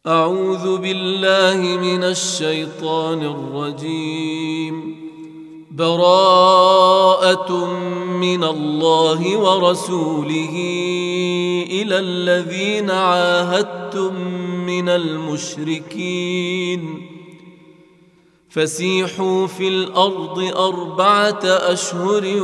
أعوذ بالله من الشيطان الرجيم. براءة من الله ورسوله إلى الذين عاهدتم من المشركين فسيحوا في الأرض 4 أشهر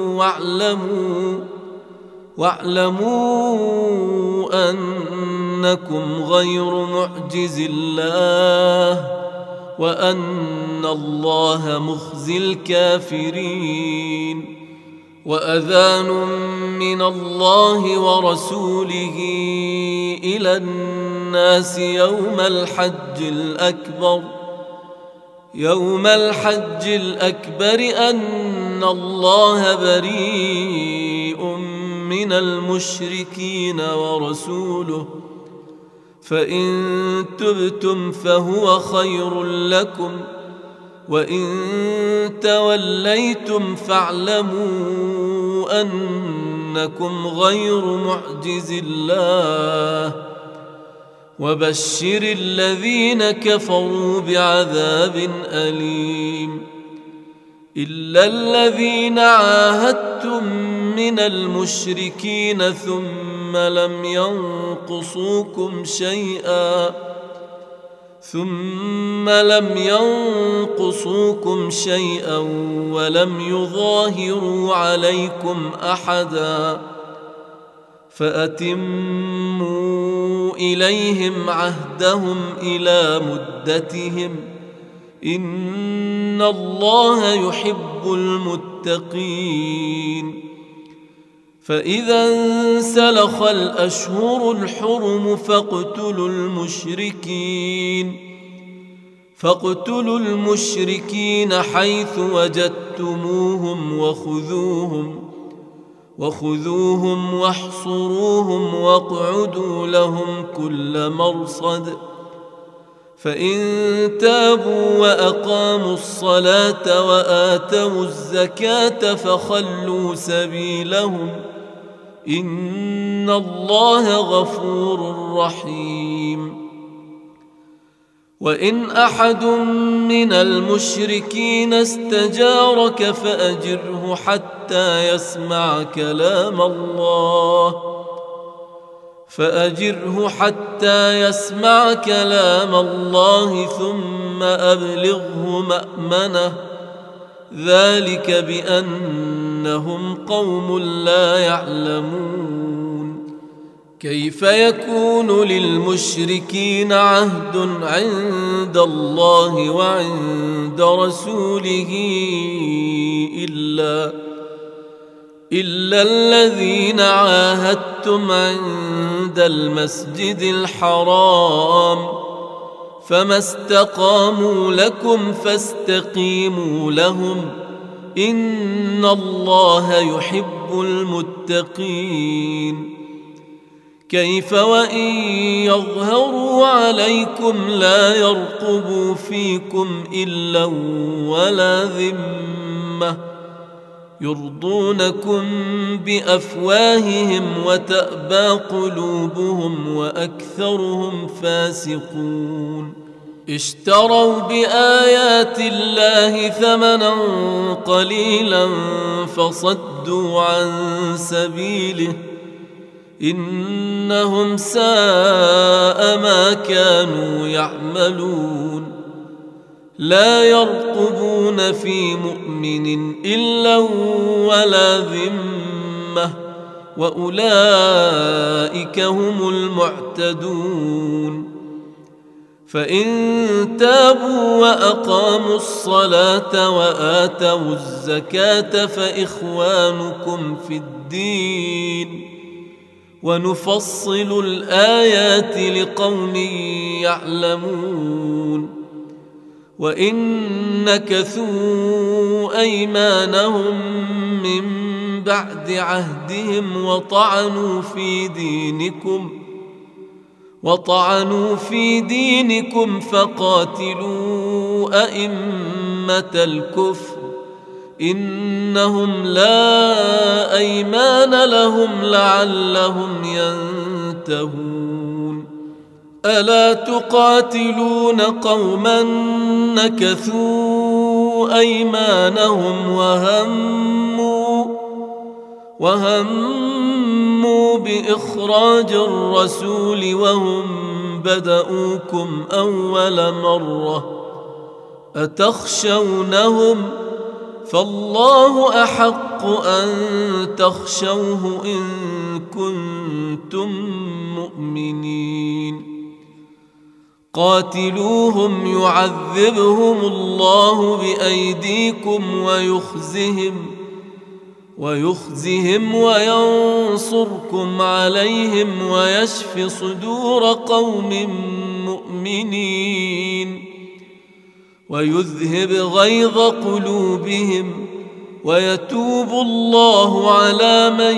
واعلموا أنكم غير معجز الله وأن الله مخزي الكافرين. وأذان من الله ورسوله إلى الناس يوم الحج الأكبر أن الله بريء من المشركين ورسوله، فإن تبتم فهو خير لكم، وإن توليتم فاعلموا أنكم غير معجز الله، وبشر الذين كفروا بعذاب أليم. إلا الذين عاهدتم من المشركين ثم لم ينقصوكم شيئا ولم يظاهروا عليكم أحدا فأتموا إليهم عهدهم إلى مدتهم، إن الله يحب المتقين. فإذا انسلخ الأشهر الحرم فاقتلوا المشركين حيث وجدتموهم وخذوهم واحصروهم واقعدوا لهم كل مرصد، فإن تابوا وأقاموا الصلاة وآتوا الزكاة فخلوا سبيلهم، إن الله غفور رحيم. وإن أحد من المشركين استجارك فأجره حتى يسمع كلام الله ثم أبلغه مأمنه، ذلك بأنهم قوم لا يعلمون. كيف يكون للمشركين عهد عند الله وعند رسوله إلا الذين عاهدتم عند المسجد الحرام، فما استقاموا لكم فاستقيموا لهم، إن الله يحب المتقين. كيف وإن يظهروا عليكم لا يرقبوا فيكم إلا ولا ذمة، يرضونكم بأفواههم وتأبى قلوبهم وأكثرهم فاسقون. اشتروا بآيات الله ثمنا قليلا فصدوا عن سبيله، إنهم ساء ما كانوا يعملون. لا يرقبون في مؤمن إلا ولا ذمة، وأولئك هم المعتدون. فإن تابوا وأقاموا الصلاة وآتوا الزكاة فإخوانكم في الدين، ونفصل الآيات لقوم يعلمون. وإن نكثوا أيمانهم من بعد عهدهم وطعنوا في دينكم فقاتلوا أئمة الكفر، إنهم لا أيمان لهم لعلهم ينتهون. ألا تقاتلون قوما نكثوا أيمانهم وهموا بإخراج الرسول وهم بدؤوكم أول مرة أتخشونهم فالله أحق أن تخشوه إن كنتم مؤمنين قاتلوهم يعذبهم الله بأيديكم ويخزهم وينصركم عليهم ويشف صدور قوم مؤمنين ويذهب غيظ قلوبهم ويتوب الله على من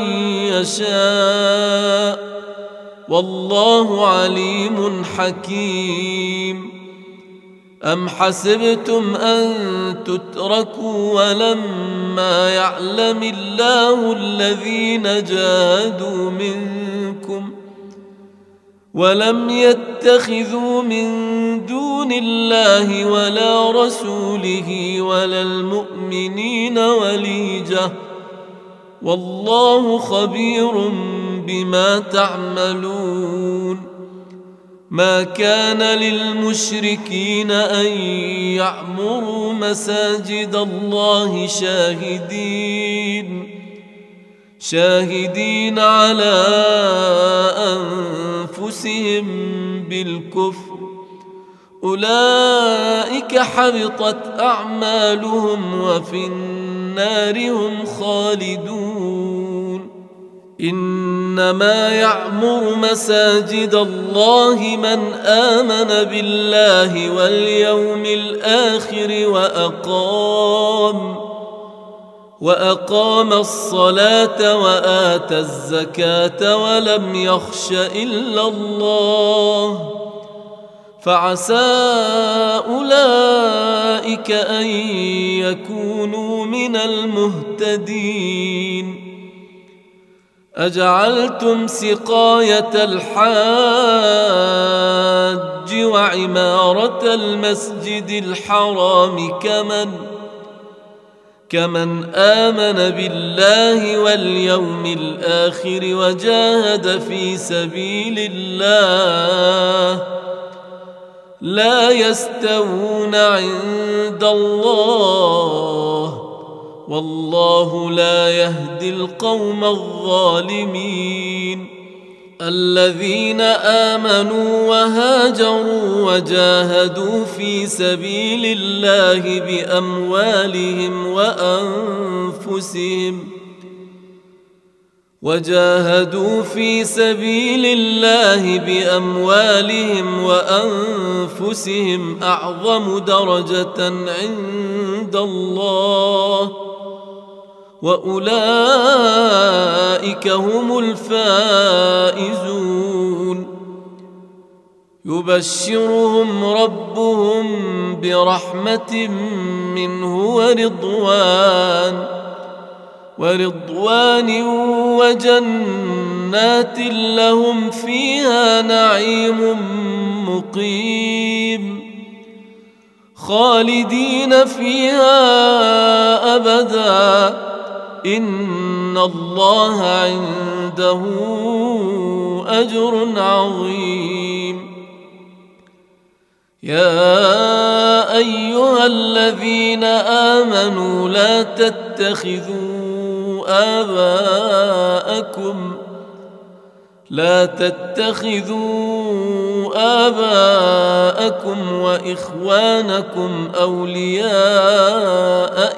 يشاء والله عليم حكيم أم حسبتم أن تتركوا ولما يعلم الله الذين جاهدوا منكم ولم يتخذوا من دون الله ولا رسوله ولا المؤمنين وليجة والله خبير بما تعملون ما كان للمشركين أن يعمروا مساجد الله شاهدين على أنفسهم بالكفر أولئك حبطت أعمالهم وفي النار هم خالدون إنما يعمر مساجد الله من آمن بالله واليوم الآخر وأقام الصلاة وآتى الزكاة ولم يخش إلا الله فعسى أولئك أن يكونوا من المهتدين أجعلتم سقاية الحاج وعمارة المسجد الحرام كمن آمن بالله واليوم الآخر وجاهد في سبيل الله لا يستوون عند الله والله لا يهدي القوم الظالمين الذين آمنوا وهاجروا وجاهدوا في سبيل الله بأموالهم وأنفسهم أعظم درجة عند الله وأولئك هم الفائزون يبشرهم ربهم برحمة منه ورضوان وجنات لهم فيها نعيم مقيم خالدين فيها أبدا إن الله عنده أجر عظيم يا أيها الذين آمنوا لا تتخذوا آباءكم وإخوانكم أولياء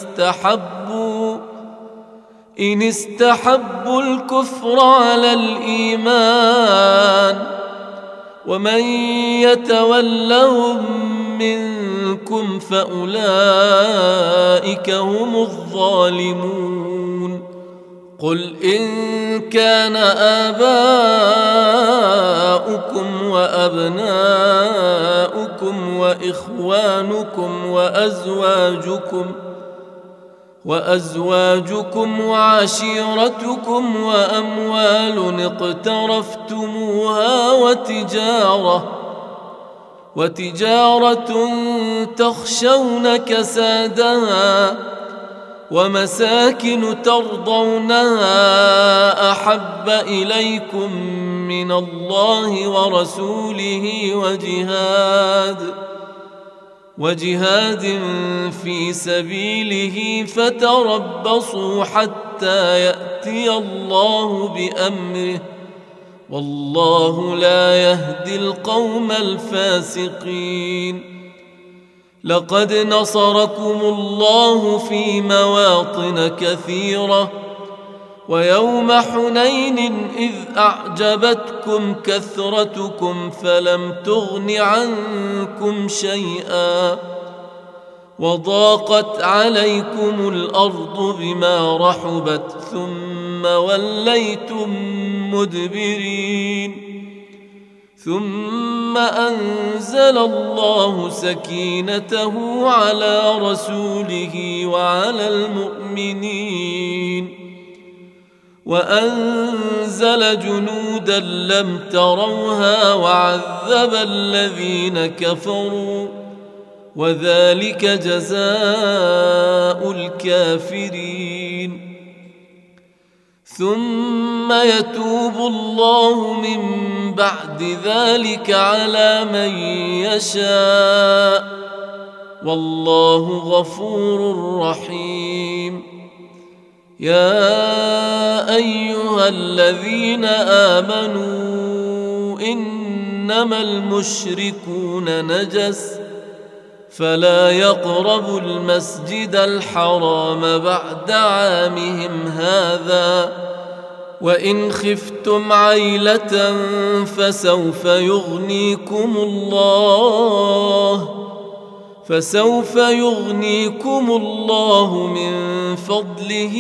إن استحبوا الكفر على الإيمان ومن يتولهم منكم فأولئك هم الظالمون قل إن كان آباؤكم وأبناؤكم وإخوانكم وأزواجكم وعشيرتكم وأموال اقترفتموها وتجارة تخشون كسادها ومساكن ترضونها أحب إليكم من الله ورسوله وجهاد في سبيله فتربصوا حتى يأتي الله بأمره والله لا يهدي القوم الفاسقين. لقد نصركم الله في مواطن كثيرة ويوم حنين إذ أعجبتكم كثرتكم فلم تغن عنكم شيئا وضاقت عليكم الأرض بما رحبت ثم وليتم مدبرين ثم أنزل الله سكينته على رسوله وعلى المؤمنين وأنزل جنودا لم تروها وعذب الذين كفروا وذلك جزاء الكافرين. ثم يتوب الله من بعد ذلك على من يشاء والله غفور رحيم. يا أيها الذين آمنوا إنما المشركون نجس فلا يقربوا المسجد الحرام بعد عامهم هذا وإن خفتم عيلة فسوف يغنيكم الله من فضله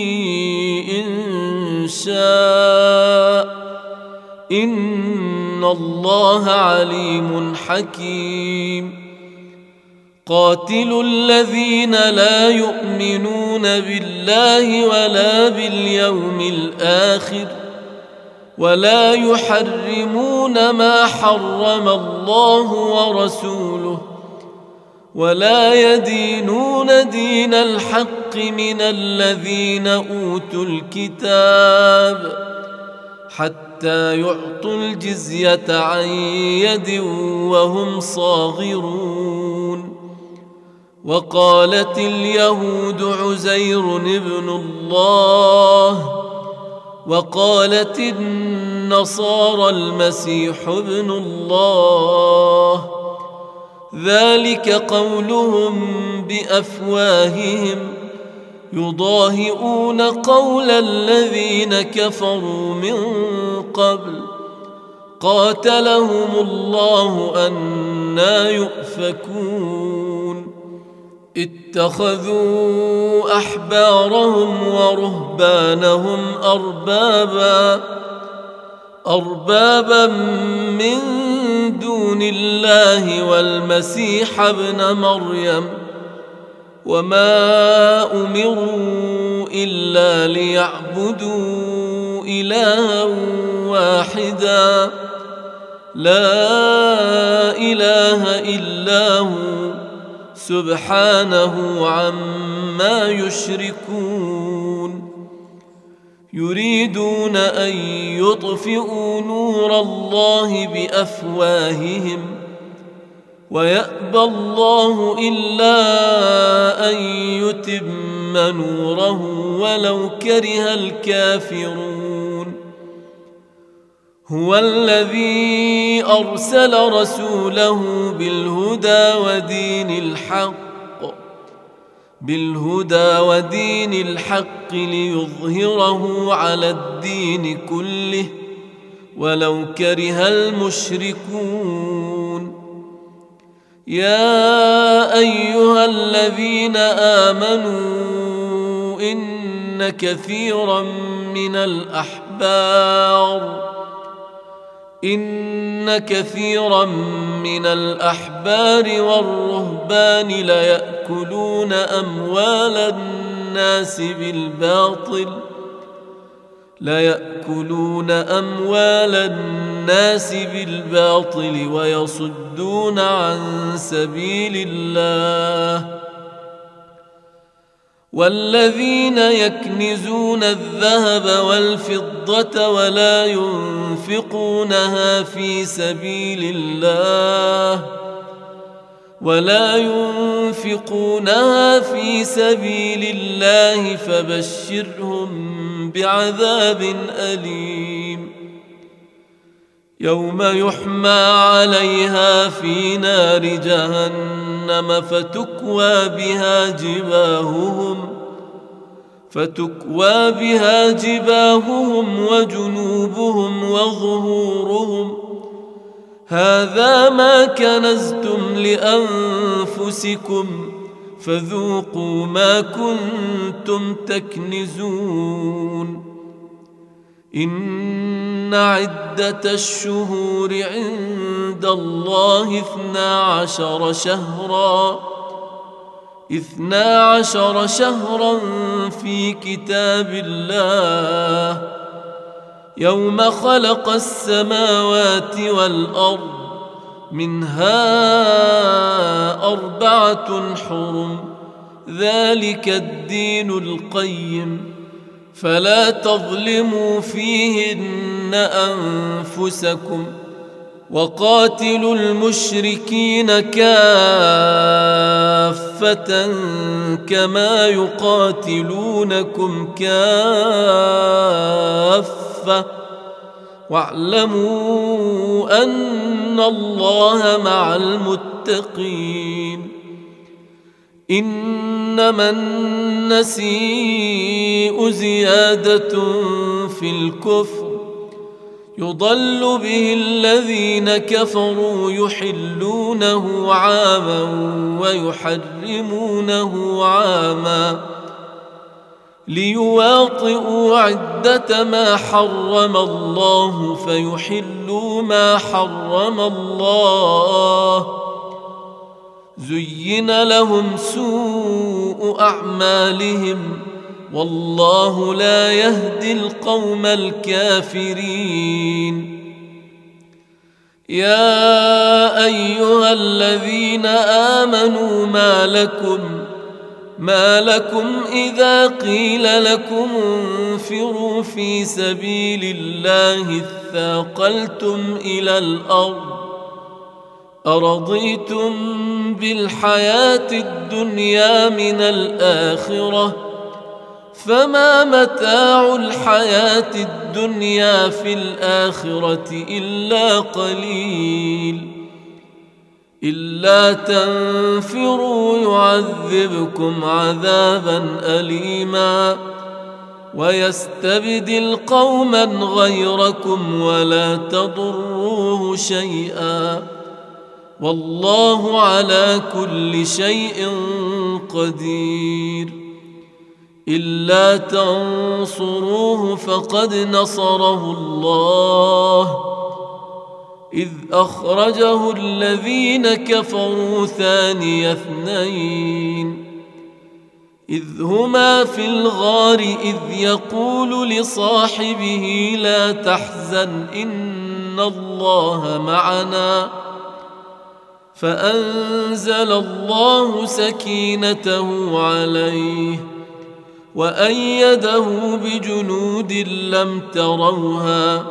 إن شاء إن الله عليم حكيم. قاتلوا الذين لا يؤمنون بالله ولا باليوم الآخر ولا يحرمون ما حرم الله ورسوله ولا يدينون دين الحق من الذين أوتوا الكتاب حتى يعطوا الجزية عن يد وهم صاغرون. وقالت اليهود عزير ابن الله وقالت النصارى المسيح ابن الله ذلك قولهم بأفواههم يضاهئون قول الذين كفروا من قبل قاتلهم الله أنى يؤفكون. اتخذوا أحبارهم ورهبانهم أربابا من دون الله والمسيح ابن مريم وما أمروا إلا ليعبدوا إلها واحدا لا إله إلا هو سبحانه عما يشركون. يريدون أن يطفئوا نور الله بأفواههم ويأبى الله إلا أن يتم نوره ولو كره الكافرون. هو الذي أرسل رسوله بالهدى ودين الحق ليظهره على الدين كله ولو كره المشركون. يا أيها الذين آمنوا إن كثيرا من الأحبار والرهبان ليأكلون أموال الناس بالباطل ليأكلون أموال الناس بالباطل ويصدون عن سبيل الله والذين يكنزون الذهب والفضة ولا ينفقونها في سبيل الله فبشرهم بعذاب أليم يوم يحمى عليها في نار جهنم فتكوى بها جباههم وجنوبهم وظهورهم هذا ما كنزتم لأنفسكم فذوقوا ما كنتم تكنزون إن عدة الشهور عند الله 12 شهرا في كتاب الله يوم خلق السماوات والأرض منها 4 حرم ذلك الدين القيم فلا تظلموا فيهن أنفسكم وقاتلوا المشركين كافة كما يقاتلونكم كافة واعلموا أن الله مع المتقين إنما النسيء زيادة في الكفر يضل به الذين كفروا يحلونه عاما ويحرمونه عاما ليواطئوا عدة ما حرم الله فيحلوا ما حرم الله زين لهم سوء أعمالهم والله لا يهدي القوم الكافرين يا أيها الذين آمنوا ما لكم إذا قيل لكم انفروا في سبيل الله اثاقلتم إلى الأرض أرضيتم بالحياة الدنيا من الآخرة فما متاع الحياة الدنيا في الآخرة إلا قليل إلا تنفروا يعذبكم عذابا أليما ويستبدل قوما غيركم ولا تضروه شيئا والله على كل شيء قدير إلا تنصروه فقد نصره الله إذ أخرجه الذين كفروا ثاني اثنين إذ هما في الغار إذ يقول لصاحبه لا تحزن إن الله معنا فأنزل الله سكينته عليه وأيده بجنود لم تروها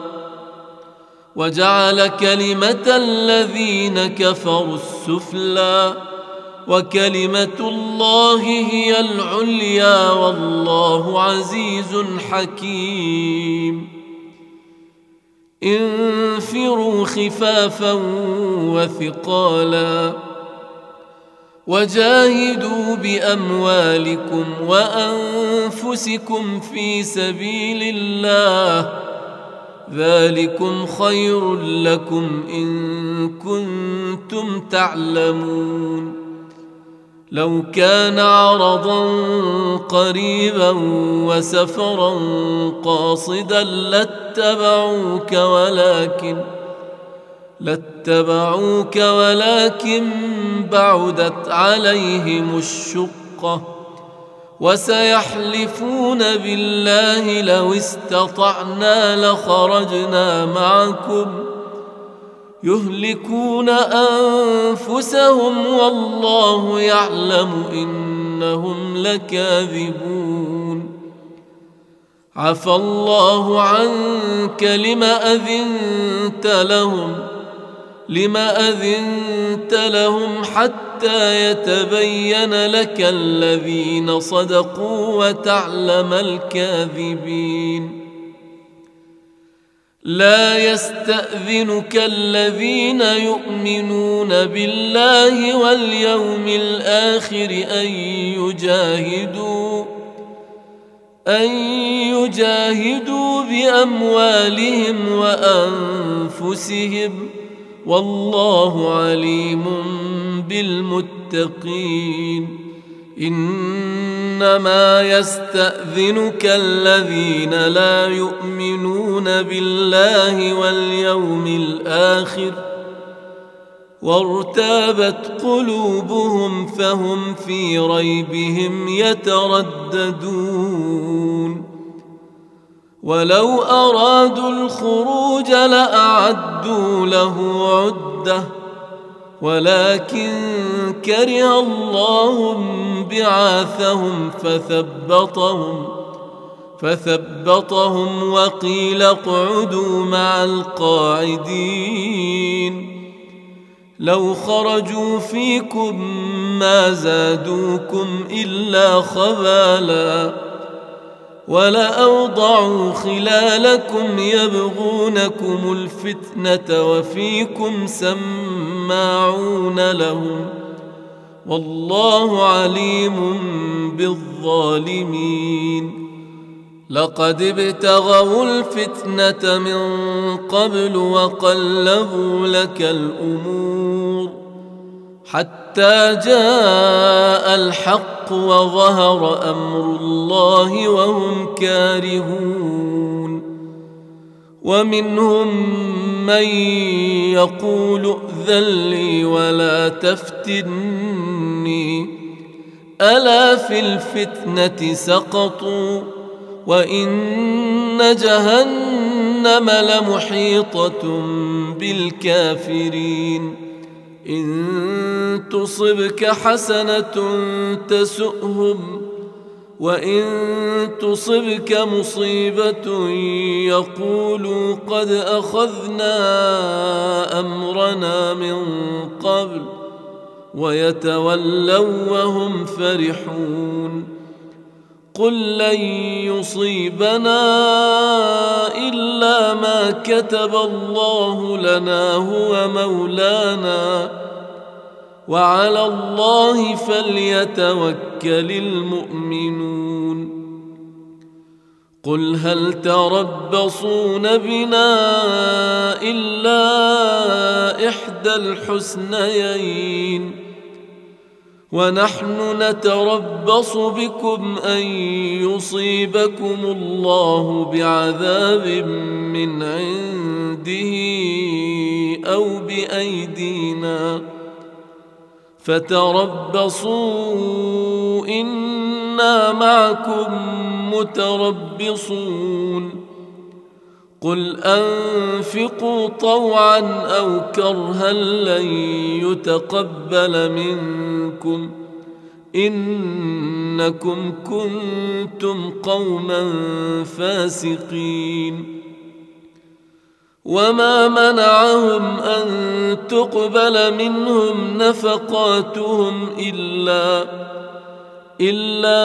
وجعل كلمة الذين كفروا السفلى وكلمة الله هي العليا والله عزيز حكيم انفروا خفافا وثقالا وجاهدوا بأموالكم وأنفسكم في سبيل الله ذلكم خير لكم إن كنتم تعلمون لو كان عرضا قريبا وسفرا قاصدا لاتبعوك ولكن بعدت عليهم الشقة وسيحلفون بالله لو استطعنا لخرجنا معكم يهلكون أنفسهم والله يعلم إنهم لكاذبون. عفى الله عنك لما أذنت لهم حتى يتبين لك الذين صدقوا وتعلم الكاذبين. لا يستأذنك الذين يؤمنون بالله واليوم الآخر أن يجاهدوا بأموالهم وأنفسهم والله عليم بالمتقين. إنما يستأذنك الذين لا يؤمنون بالله واليوم الآخر وارتابت قلوبهم فهم في ريبهم يترددون. ولو أرادوا الخروج لأعدوا له عدة ولكن كره الله بعاثهم فثبطهم وقيل اقعدوا مع القاعدين. لو خرجوا فيكم ما زادوكم إلا خبالا ولأوضعوا خلالكم يبغونكم الفتنة وفيكم سماعون لهم والله عليم بالظالمين. لقد ابتغوا الفتنة من قبل وقلبوا لك الأمور حتى جاء الحق وظهر أمر الله وهم كارهون. ومنهم من يقول ائذن لي ولا تفتني ألا في الفتنة سقطوا وإن جهنم لمحيطة بالكافرين. إن تصبك حسنة تسؤهم وإن تصبك مصيبة يقولوا قد أخذنا أمرنا من قبل ويتولوا وهم فرحون. قل لن يصيبنا إلا ما كتب الله لنا هو مولانا وعلى الله فليتوكل المؤمنون. قل هل تربصون بنا إلا إحدى الحسنيين ونحن نتربص بكم أن يصيبكم الله بعذاب من عنده أو بأيدينا فتربصوا إنا معكم متربصون. قل أنفقوا طوعا أو كرها لن يتقبل منكم إنكم كنتم قوما فاسقين. وما منعهم أن تقبل منهم نفقاتهم إلا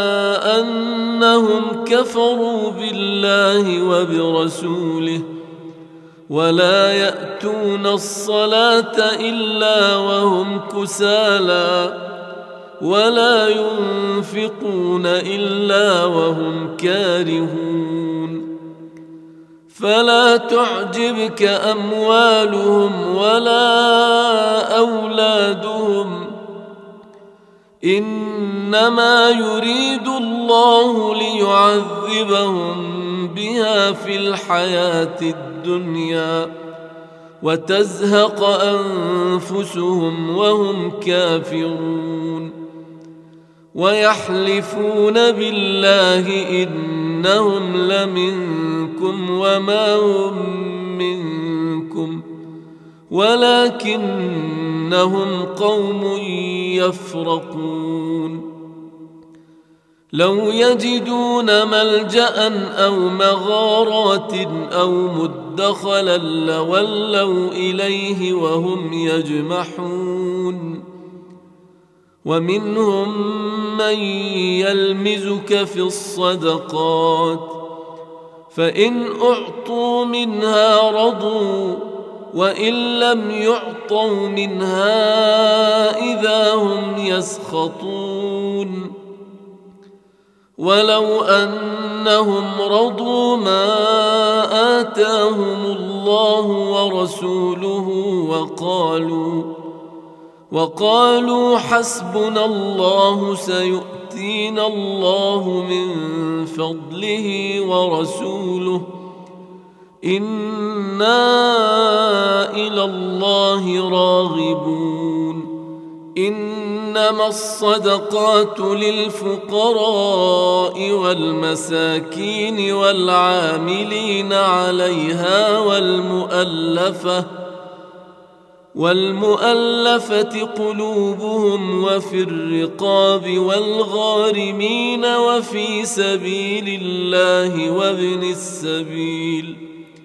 أنهم كفروا بالله وبرسوله ولا يأتون الصلاة إلا وهم كسالى ولا ينفقون إلا وهم كارهون. فلا تعجبك أموالهم ولا أولادهم إنما يريد الله ليعذبهم بها في الحياة الدنيا وتزهق أنفسهم وهم كافرون. ويحلفون بالله إنهم لمنكم وما هم منكم ولكنهم قوم يفرقون لو يجدون ملجأ أو مغارات أو مدخلا لولوا إليه وهم يجمحون ومنهم من يلمزك في الصدقات فإن أعطوا منها رضوا وإن لم يعطوا منها إذا هم يسخطون ولو أنهم رضوا ما آتاهم الله ورسوله وقالوا حسبنا الله سيؤتينا الله من فضله ورسوله إنا إلى الله راغبون إنما الصدقات للفقراء والمساكين والعاملين عليها والمؤلفة قلوبهم وفي الرقاب والغارمين وفي سبيل الله وابن السبيل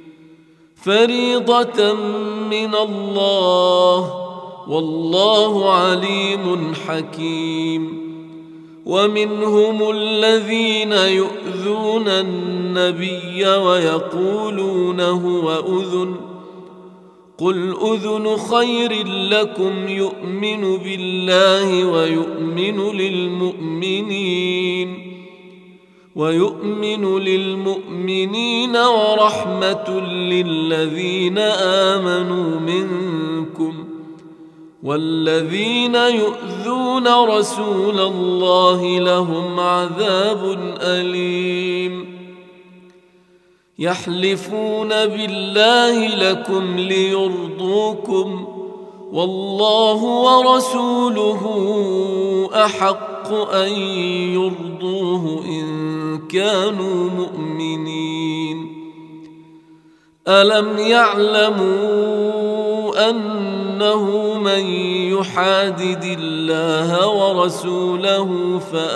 فريضة من الله والله عليم حكيم ومنهم الذين يؤذون النبي ويقولون هو أذن قل أذن خير لكم يؤمن بالله ويؤمن للمؤمنين ورحمة للذين آمنوا منكم والذين يؤذون رسول الله لهم عذاب أليم يحلفون بالله لكم ليرضوكم والله ورسوله أحق أن يرضوه إن كانوا مؤمنين ألم يعلموا أنه من يحادد الله ورسوله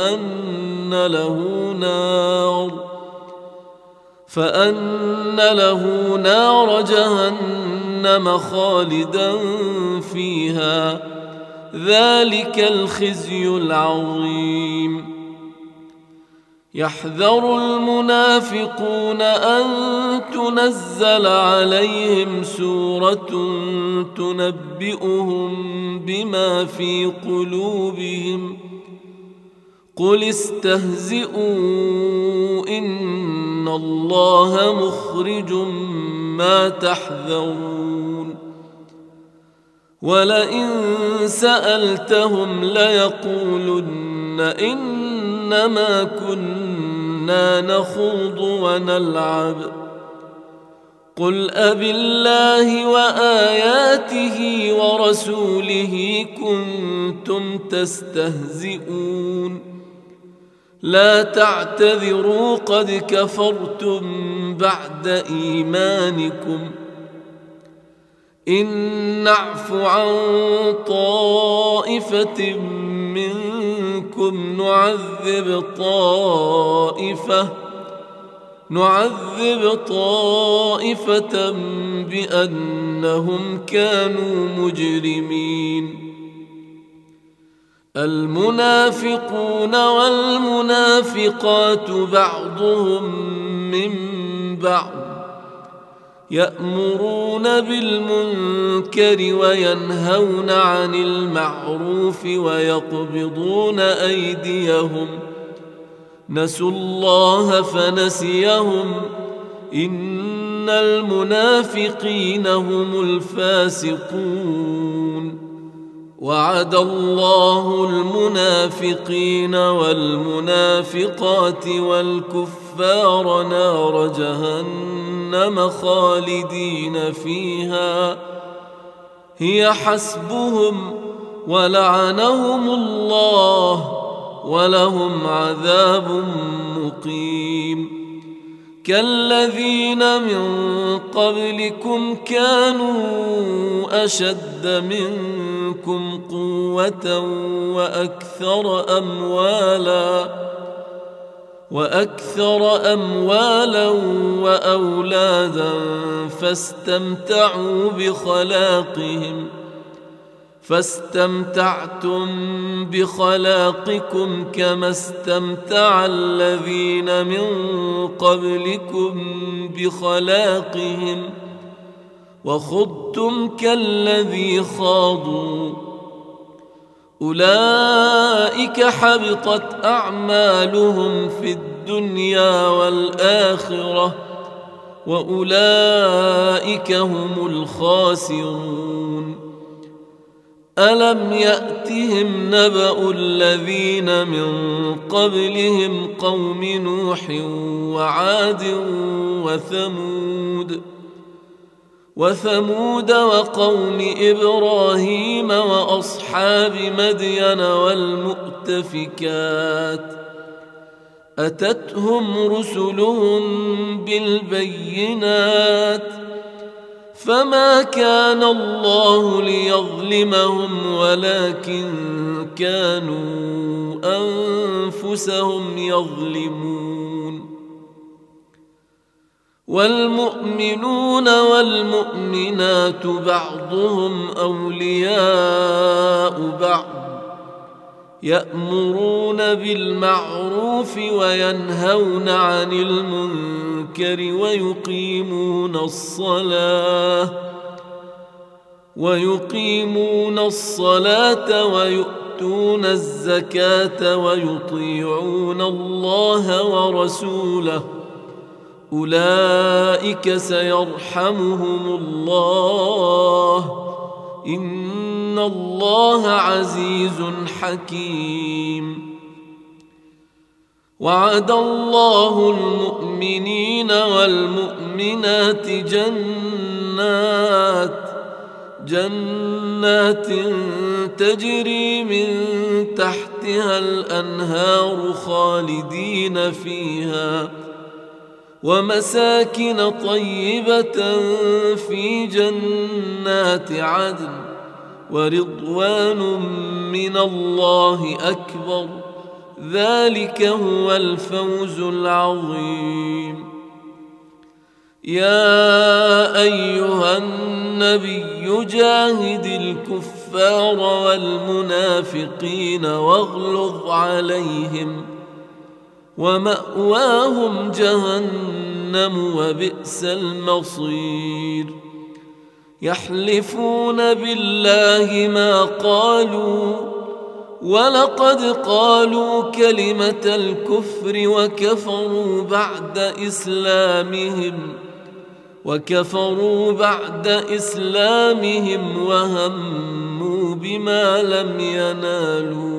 فأن له نار جهنم خالدا فيها ذلك الخزي العظيم يحذر المنافقون أن تنزل عليهم سورة تنبئهم بما في قلوبهم قل استهزئوا إن الله مخرج ما تحذرون ولئن سألتهم ليقولن إنما كنا نخوض ونلعب قل أبالله وآياته ورسوله كنتم تستهزئون لا تعتذروا قد كفرتم بعد إيمانكم إن نعف عن طائفة منكم نعذب طائفة بأنهم كانوا مجرمين المنافقون والمنافقات بعضهم من بعض يأمرون بالمنكر وينهون عن المعروف ويقبضون أيديهم نسوا الله فنسيهم إن المنافقين هم الفاسقون وعد الله المنافقين والمنافقات والكفار نار جهنم خالدين فيها هي حسبهم ولعنهم الله ولهم عذاب مقيم. كالذين من قبلكم كانوا أشد منكم قوة وأكثر أموالا وأولادا فاستمتعتم بخلاقكم كما استمتع الذين من قبلكم بخلاقهم وخضتم كالذي خاضوا. أولئك حبطت أعمالهم في الدنيا والآخرة وأولئك هم الخاسرون. ألم يأتهم نبأ الذين من قبلهم قوم نوح وعاد وثمود وقوم إبراهيم وأصحاب مدين والمؤتفكات أتتهم رسلهم بالبينات فما كان الله ليظلمهم ولكن كانوا أنفسهم يظلمون. والمؤمنون والمؤمنات بعضهم أولياء بعض يأمرون بالمعروف وينهون عن المنكر ويقيمون الصلاة ويؤتون الزكاة ويطيعون الله ورسوله أولئك سيرحمهم الله إن الله عزيز حكيم. وعد الله المؤمنين والمؤمنات جنات تجري من تحتها الأنهار خالدين فيها ومساكن طيبة في جنات عدن ورضوان من الله أكبر ذلك هو الفوز العظيم. يا أيها النبي جاهد الكفار والمنافقين واغلظ عليهم ومأواهم جهنم وبئس المصير. يحلفون بالله ما قالوا ولقد قالوا كلمة الكفر وكفروا بعد إسلامهم وهموا بما لم ينالوا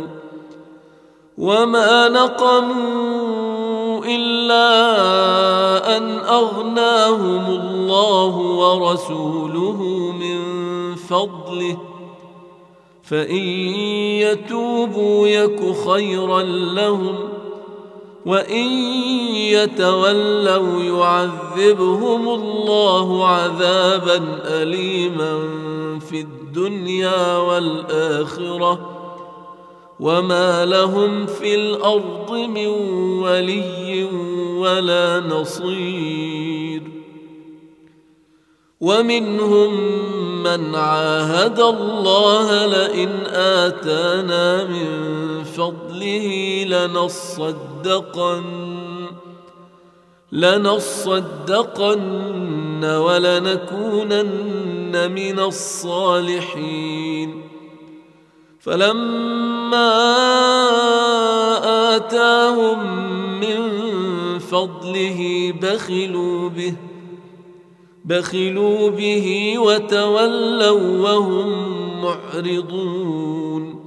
وما نقموا إلا أن أغناهم الله ورسوله من فضله فإن يتوبوا يك خيرا لهم وإن يتولوا يعذبهم الله عذابا أليما في الدنيا والآخرة وما لهم في الأرض من ولي ولا نصير. ومنهم من عاهد الله لئن آتانا من فضله لنصدقن ولنكونن من الصالحين. فلما آتاهم من فضله بخلوا به وتولوا وهم معرضون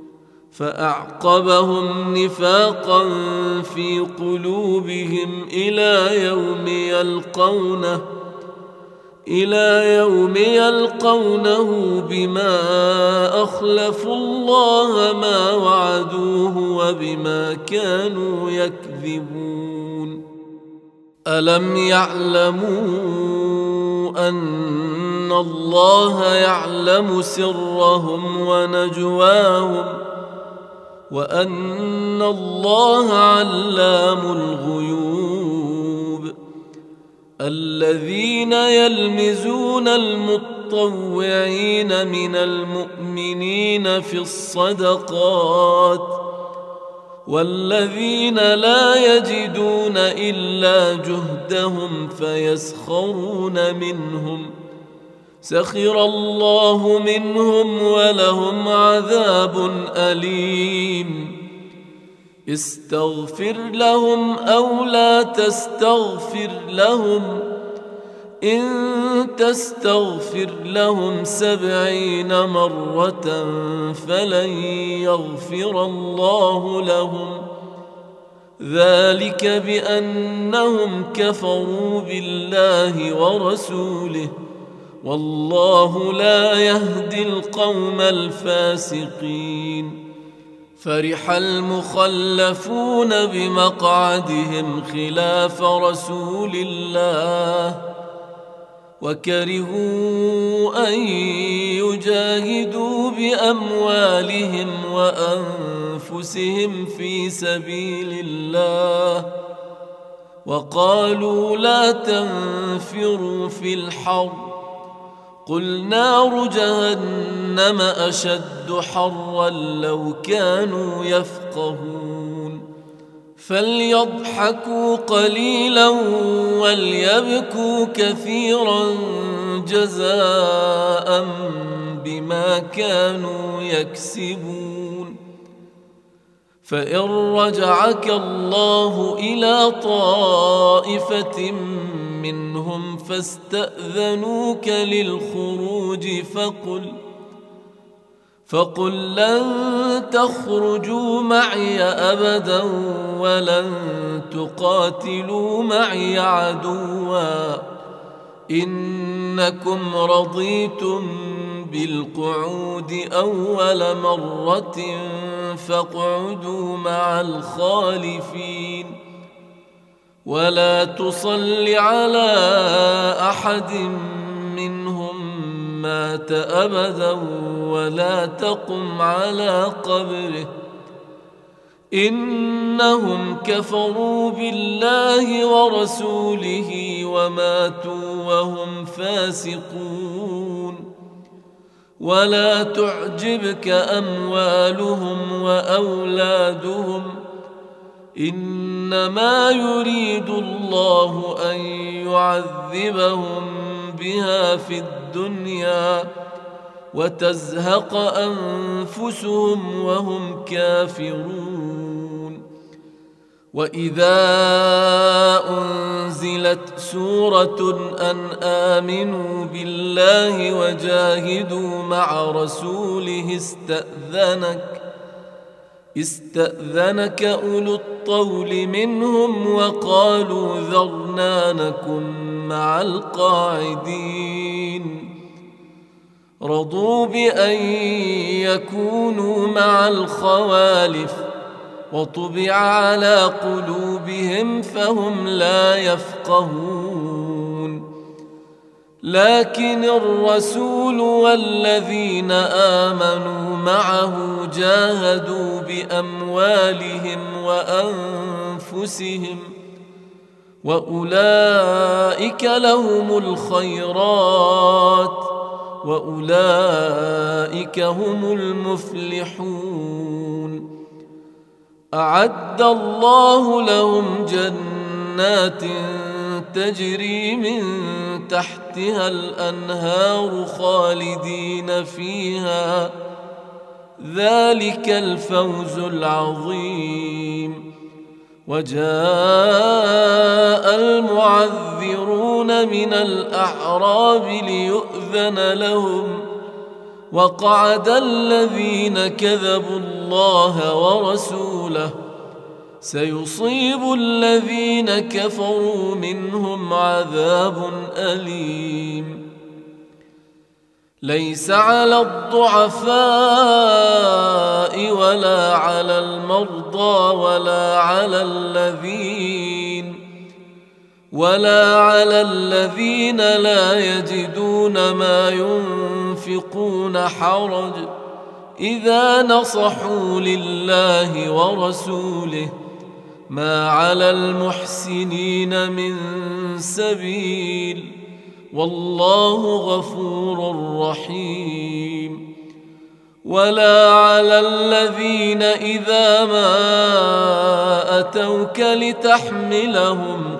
فأعقبهم نفاقا في قلوبهم إلى يوم يلقونه إلى يوم يلقونه بما أخلفوا الله ما وعدوه وبما كانوا يكذبون. ألم يعلموا أن الله يعلم سرهم ونجواهم وأن الله علام الغيوب. الذين يلمزون المطوعين من المؤمنين في الصدقات والذين لا يجدون إلا جهدهم فيسخرون منهم سخر الله منهم ولهم عذاب أليم. استغفر لهم أو لا تستغفر لهم إن تستغفر لهم 70 مرة فلن يغفر الله لهم ذلك بأنهم كفروا بالله ورسوله والله لا يهدي القوم الفاسقين. فرح المخلفون بمقعدهم خلاف رسول الله وكرهوا أن يجاهدوا بأموالهم وأنفسهم في سبيل الله وقالوا لا تنفروا في الحر قل نار جهنم أشد حرا لو كانوا يفقهون. فليضحكوا قليلا وليبكوا كثيرا جزاء بما كانوا يكسبون. فإن رجعك الله إلى طائفة منهم فاستأذنوك للخروج فقل لن تخرجوا معي أبدا ولن تقاتلوا معي عدوا إنكم رضيتم بالقعود أول مرة فاقعدوا مع الخالفين ولا تصل على أحد منهم مات أبدا ولا تقم على قبره إنهم كفروا بالله ورسوله وماتوا وهم فاسقون. ولا تعجبك أموالهم وأولادهم إنما يريد الله أن يعذبهم بها في الدنيا وتزهق أنفسهم وهم كافرون. وإذا أنزلت سورة أن آمنوا بالله وجاهدوا مع رسوله استأذنك أولو الطول منهم وقالوا ذرنا نكن مع القاعدين رضوا بأن يكونوا مع الخوالف وطبع على قلوبهم فهم لا يفقهون. لكن الرسول والذين آمنوا معه جاهدوا بأموالهم وأنفسهم وأولئك لهم الخيرات وأولئك هم المفلحون. أعد الله لهم جنات تجري من تحتها الأنهار خالدين فيها ذلك الفوز العظيم. وجاء المعذرون من الأعراب ليؤذن لهم وقعد الذين كذبوا الله ورسوله سيصيب الذين كفروا منهم عذاب أليم. ليس على الضعفاء ولا على المرضى ولا على الذين لا يجدون ما ينفقون حرج إذا نصحوا لله ورسوله ما على المحسنين من سبيل والله غفور رحيم. ولا على الذين إذا ما أتوك لتحملهم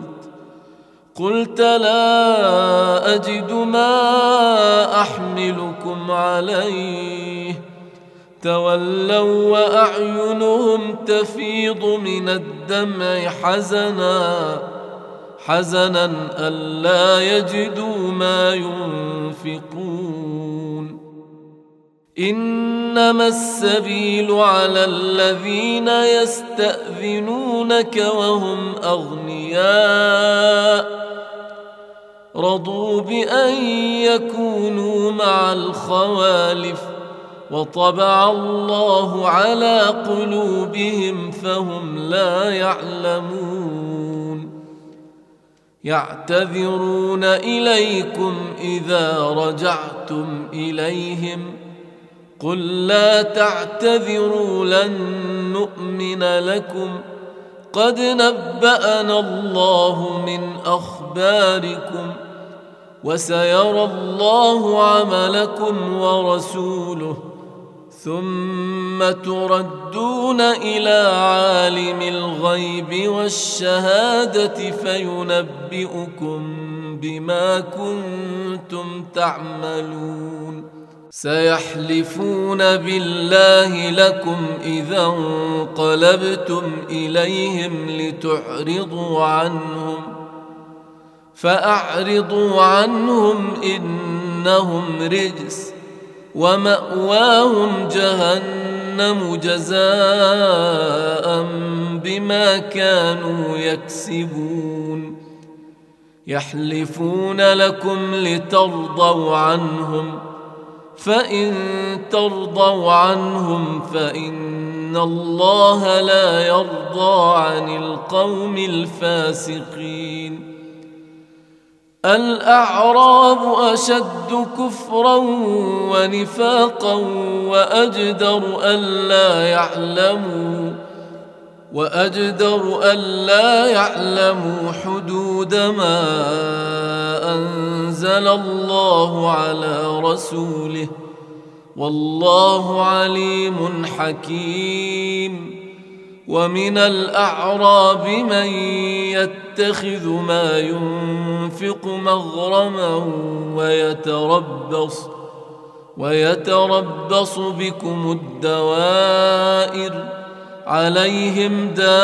قلت لا أجد ما أحملكم عليه تولوا وأعينهم تفيض من الدمع حزنا ألا يجدوا ما ينفقون. إنما السبيل على الذين يستأذنونك وهم أغنياء رضوا بأن يكونوا مع الخوالف وطبع الله على قلوبهم فهم لا يعلمون. يعتذرون إليكم إذا رجعتم إليهم قل لا تعتذروا لن نؤمن لكم قد نبأنا الله من أخباركم وسيرى الله عملكم ورسوله ثم تردون إلى عالم الغيب والشهادة فينبئكم بما كنتم تعملون. سيحلفون بالله لكم إذا انقلبتم إليهم لتعرضوا عنهم فأعرضوا عنهم إنهم رجس ومأواهم جهنم جزاء بما كانوا يكسبون. يحلفون لكم لترضوا عنهم فإن ترضوا عنهم فإن الله لا يرضى عن القوم الفاسقين. الأعراب أشد كفرا ونفاقا وأجدر ألا يعلموا حدود ما أنزل الله على رسوله والله عليم حكيم. ومن الأعراب من يتخذ ما ينفق مغرما ويتربص بكم الدوائر عليهم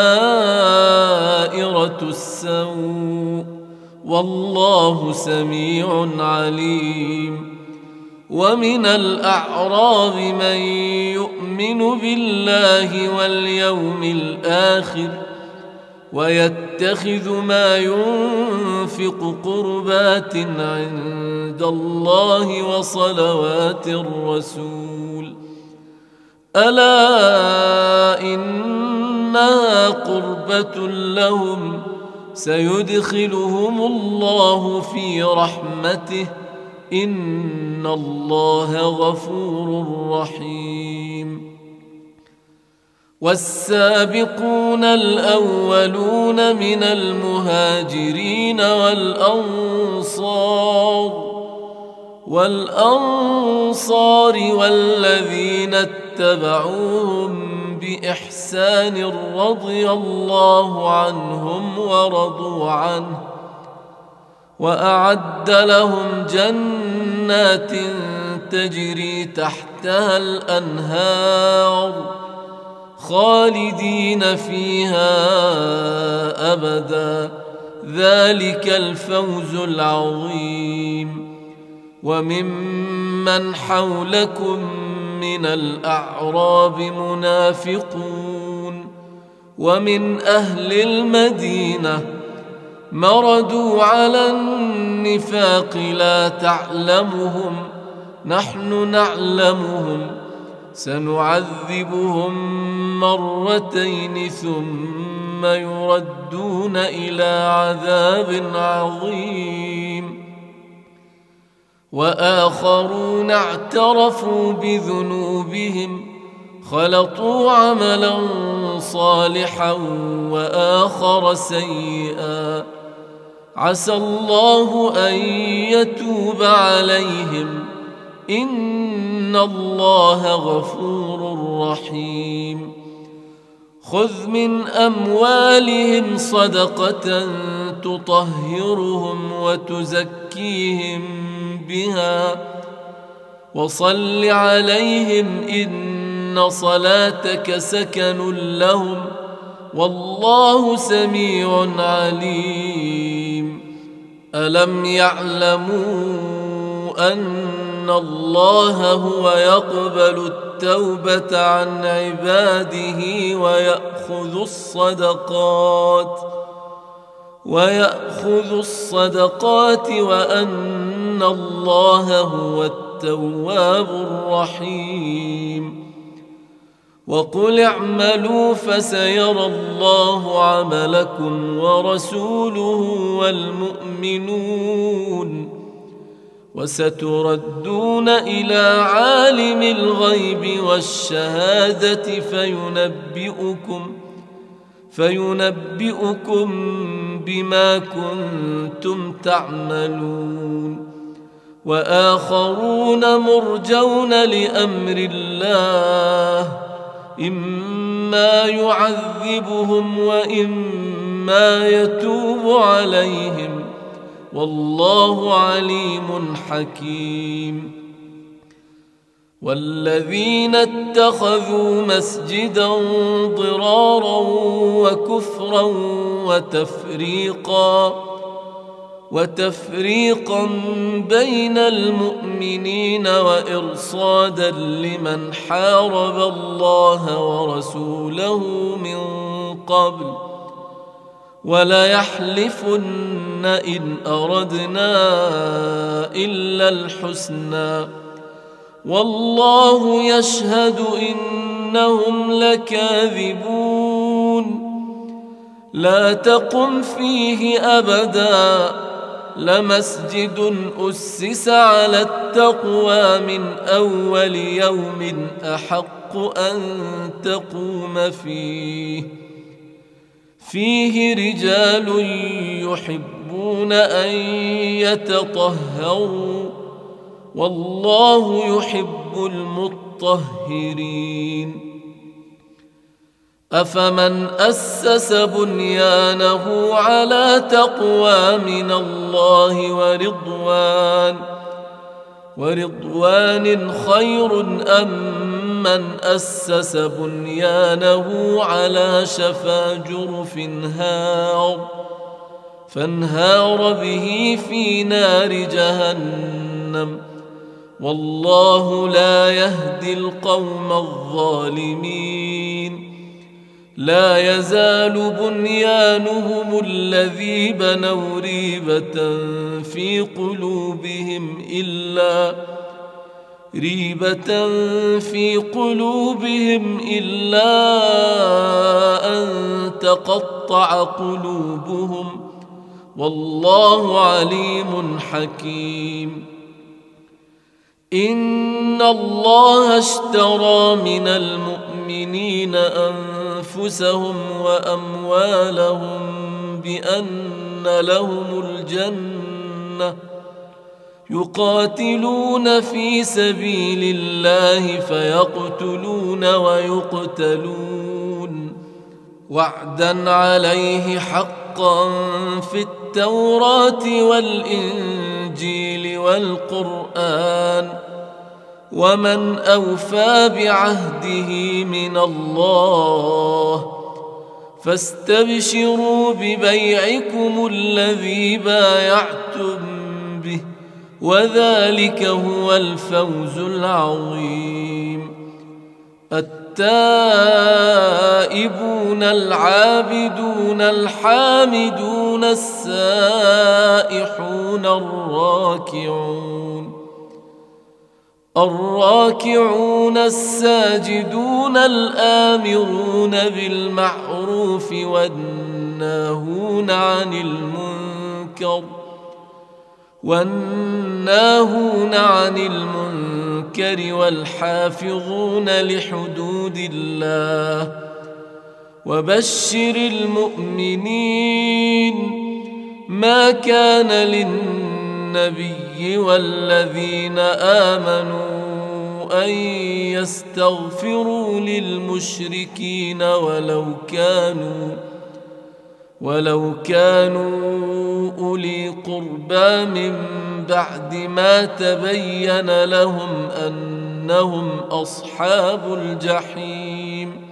دائرة السوء والله سميع عليم. ومن الأعراب من يؤمن بالله واليوم الآخر ويتخذ ما ينفق قربات عند الله وصلوات الرسول ألا إنها قربة لهم سيدخلهم الله في رحمته إن الله غفور رحيم. والسابقون الأولون من المهاجرين والأنصار والذين اتبعوهم بإحسان رضي الله عنهم ورضوا عنه وأعد لهم جنات تجري تحتها الأنهار خالدين فيها أبدا ذلك الفوز العظيم. وممن حولكم من الأعراب منافقون ومن أهل المدينة مردوا على النفاق لا تعلمهم نحن نعلمهم سنعذبهم مرتين ثم يردون إلى عذاب عظيم وآخرون اعترفوا بذنوبهم خلطوا عملا صالحا وآخر سيئا عسى الله أن يتوب عليهم إن الله غفور رحيم خذ من أموالهم صدقة تطهرهم وتزكيهم بها وصل عليهم إن صلاتك سكن لهم والله سميع عليم ألم يعلموا أن الله هو يقبل التوبة عن عباده ويأخذ الصدقات وأن الله هو التواب الرحيم وقل اعملوا فسيرى الله عملكم ورسوله والمؤمنون وستردون إلى عالم الغيب والشهادة فينبئكم بما كنتم تعملون وآخرون مرجون لأمر الله إما يعذبهم وإما يتوب عليهم والله عليم حكيم والذين اتخذوا مسجدا ضرارا وكفرا وتفريقا بين المؤمنين وإرصادا لمن حارب الله ورسوله من قبل وليحلفن إن أردنا إلا الحسنى والله يشهد إنهم لكاذبون لا تقم فيه أبدا لمسجد أسس على التقوى من أول يوم أحق أن تقوم فيه رجال يحبون أن يتطهروا والله يحب المطهرين أفمن أسس بنيانه على تقوى من الله ورضوان خير أم من أسس بنيانه على شفا جرف فانهار به في نار جهنم والله لا يهدي القوم الظالمين لا يزال بنيانهم الذي بنوا ريبة في قلوبهم إلا أن تقطع قلوبهم والله عليم حكيم إن الله اشترى من المؤمنين أنفسهم وأموالهم بأن لهم الجنة يقاتلون في سبيل الله فيقتلون ويقتلون وعدا عليه حقا في التوراة والإنجيل والقرآن ومن أوفى بعهده من الله فاستبشروا ببيعكم الذي بايعتم به وذلك هو الفوز العظيم التائبون العابدون الحامدون السائحون الراكعون الساجدون الآمرون بالمعروف والناهون عن المنكر والحافظون لحدود الله وبشر المؤمنين. ما كان للنبي والذين آمنوا أن يستغفروا للمشركين ولو كانوا أولي قربى من بعد ما تبين لهم أنهم أصحاب الجحيم.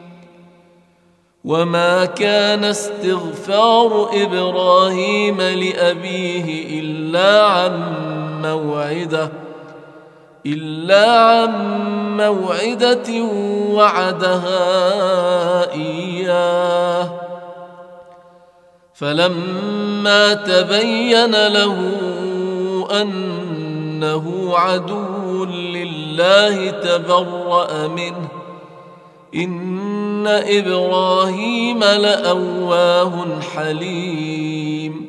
وما كان استغفار إبراهيم لأبيه إلا عن موعدة وعدها إياه فلما تبين له أنه عدو لله تبرأ منه. إن إبراهيم لأواه حليم.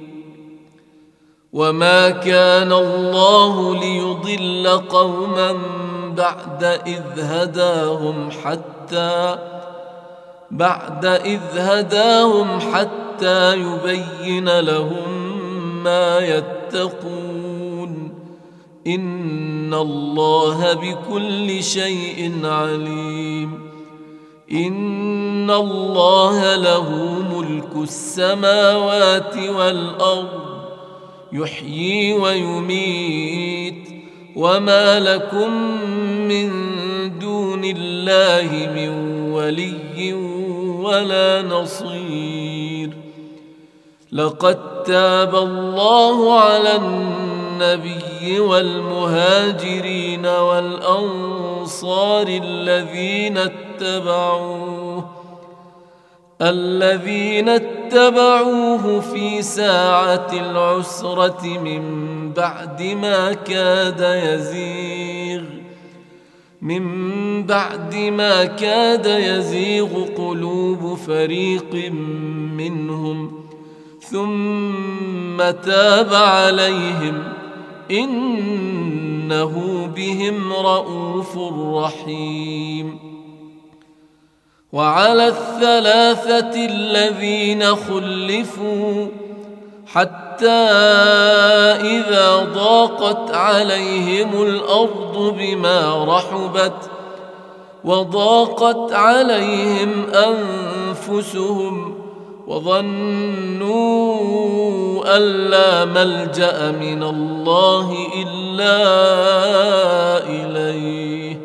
وما كان الله ليضل قوما بعد إذ هداهم حتى يبين لهم ما يتقون. إن الله بكل شيء عليم. إن الله له ملك السماوات والأرض يحيي ويميت. وما لكم من دون الله من ولي ولا نصير. لقد تاب الله على النبي والمهاجرين والأنصار الذين اتبعوه في ساعة العسرة من بعد ما كاد يزيغ قلوب فريق منهم ثم تاب عليهم إنه بهم رءوف رحيم. وعلى الثلاثة الذين خلفوا حتى إذا ضاقت عليهم الأرض بما رحبت وضاقت عليهم أنفسهم وظنوا أن لا ملجأ من الله إلا إليه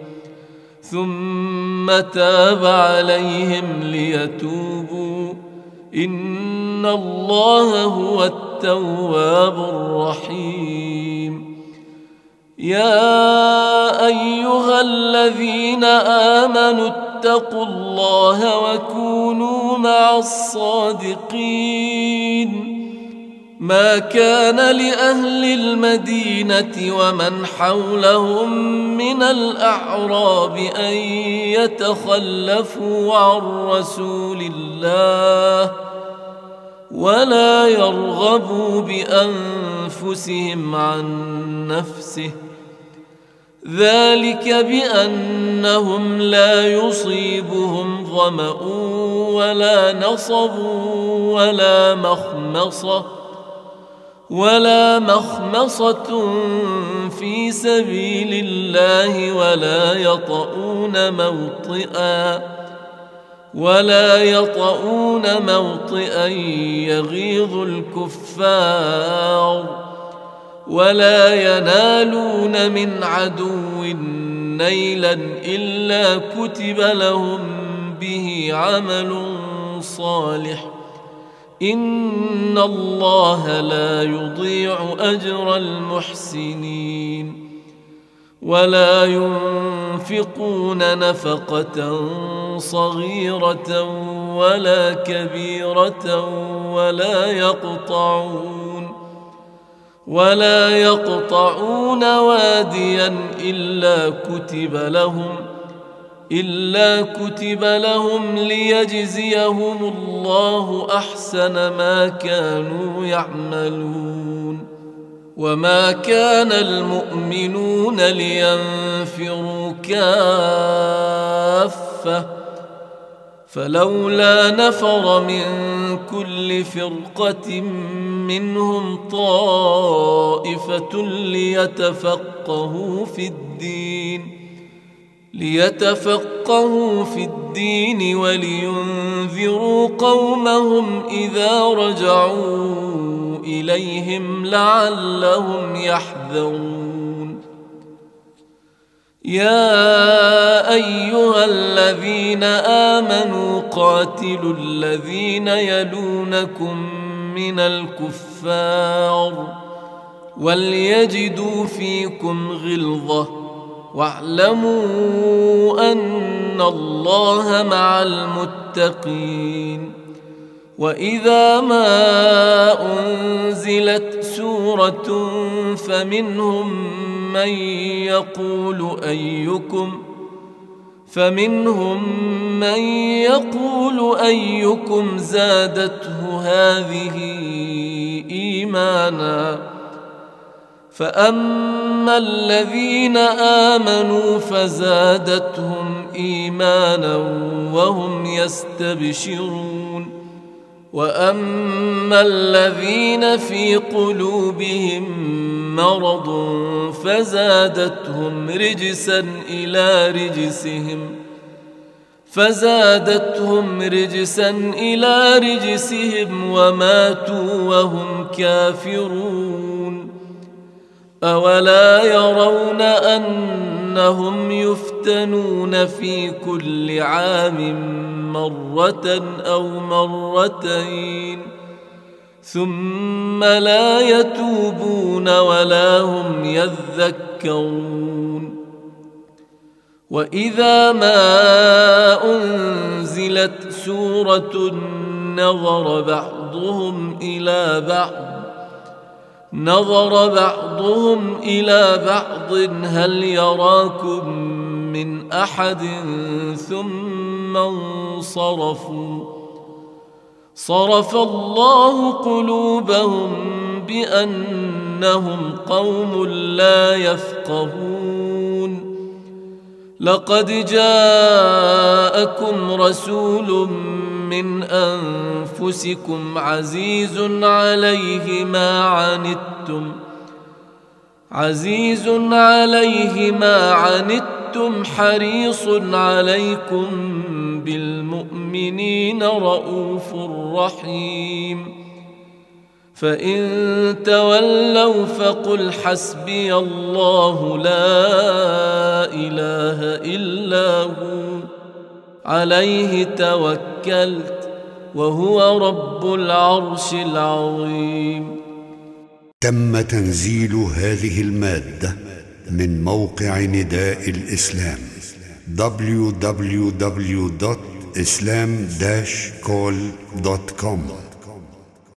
ثم تاب عليهم ليتوبوا إن الله هو التواب الرحيم. يا أيها الذين آمنوا اتقوا الله وكونوا مع الصادقين. ما كان لأهل المدينة ومن حولهم من الأعراب أن يتخلفوا عن رسول الله ولا يرغبوا بأنفسهم عن نفسه ذلك بأنهم لا يصيبهم ظمأ ولا نصب ولا مخمصة في سبيل الله ولا يطؤون موطئا يغيظ الكفار ولا ينالون من عدو نيلا إلا كتب لهم به عمل صالح إن الله لا يضيع أجر المحسنين. ولا ينفقون نفقة صغيرة ولا كبيرة ولا يقطعون واديا إلا كتب لهم ليجزيهم الله أحسن ما كانوا يعملون. وما كان المؤمنون لينفروا كافة فلولا نفر من كل فرقة منهم طائفة ليتفقهوا في الدين ولينذروا قومهم إذا رجعوا إليهم لعلهم يحذرون. يا أيها الذين آمنوا قاتلوا الذين يلونكم من الكفار وليجدوا فيكم غلظة واعلموا أن الله مع المتقين. وإذا ما أنزلت سورة فمنهم من يقول أيكم زادته هذه إيمانا فأما الذين آمنوا فزادتهم إيمانا وهم يستبشرون. وأما الذين في قلوبهم مرض فزادتهم رجسا إلى رجسهم وماتوا وهم كافرون. أولا يرون أنهم يفتنون في كل عام مرة أو مرتين ثم لا يتوبون ولا هم يذكرون. وإذا ما أنزلت سورة نظر بعضهم إلى بعض هل يراكم من أحد ثم انصرفوا. صرف الله قلوبهم بأنهم قوم لا يفقهون. لقد جاءكم رسول من أنفسكم عزيز عليه ما عنتم حريص عليكم بالمؤمنين رؤوف رحيم. فإن تولوا فقل حسبي الله لا إله إلا هو عليه توكلت وهو رب العرش العظيم. تم تنزيل هذه المادة من موقع نداء الإسلام www.islam-call.com